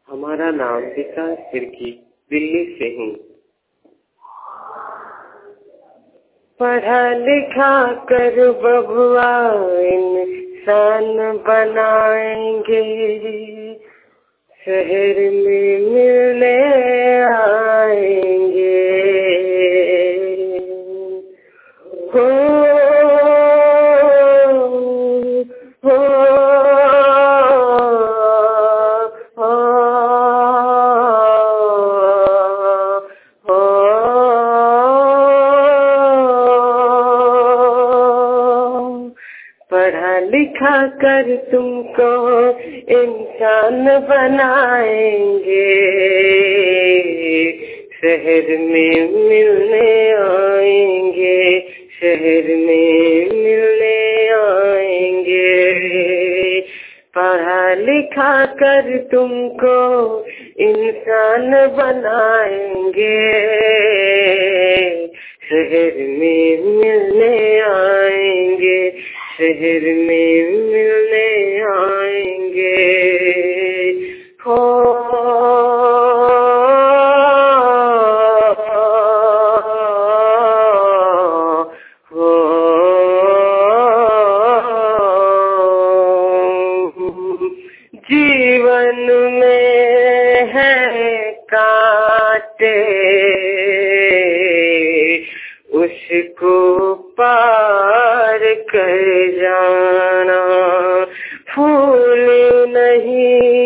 हमारा नाम विकास तिर्की, दिल्ली से हूँ। पढ़ा लिखा कर बबुआ इंसान बनाएंगे, शहर में मिलने आएंगे। हो पढ़ा लिखा कर तुमको इंसान बनाएंगे, शहर में मिलने आएंगे, शहर में मिलने आएंगे। पढ़ा लिखा कर तुमको इंसान बनाएंगे, शहर में मिलने आएंगे, शहर में मिलने आएंगे। हो जीवन में है कांटे, उसको पार कर जाना। फूल नहीं